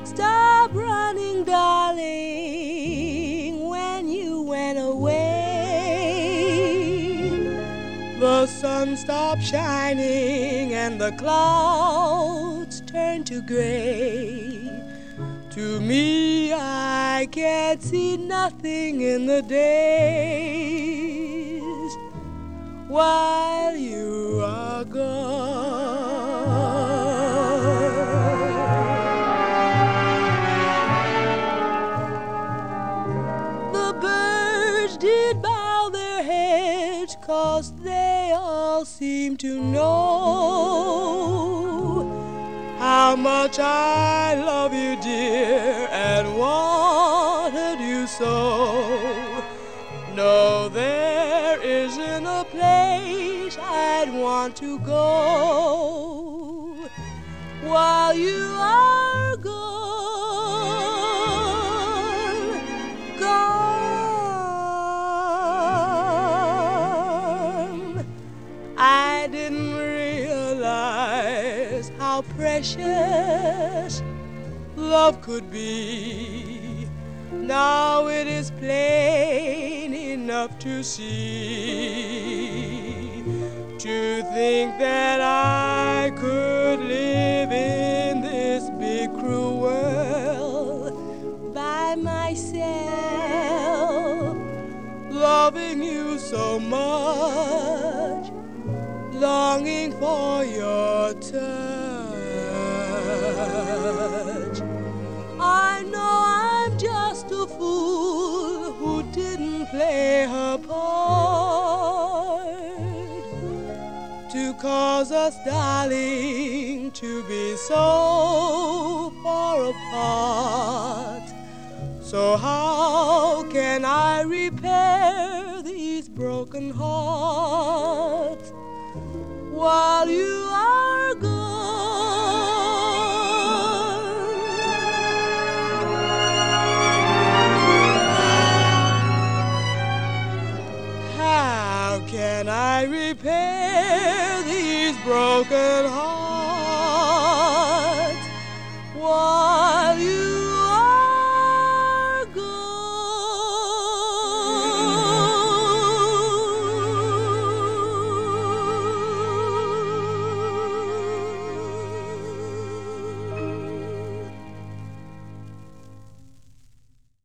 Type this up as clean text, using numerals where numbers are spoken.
Stop running, darling, when you went away. The sun stopped shining and the clouds turned to gray. To me, I can't see nothing in the days while you are gone. The birds did bow their heads 'cause they all seem to know how much I love you, dear, and wanted you so. No, there isn't a place I'd want to go while you are gone, gone. I didn't realize how precious love could be. Now it is plain enough to see. To think that I could live in this big cruel world by myself, loving you so much, longing for your touch. I know I'm just a fool who didn't play her part to cause us, darling, to be so far apart. So how can I repair these broken hearts while you are gone? How can I repair these broken hearts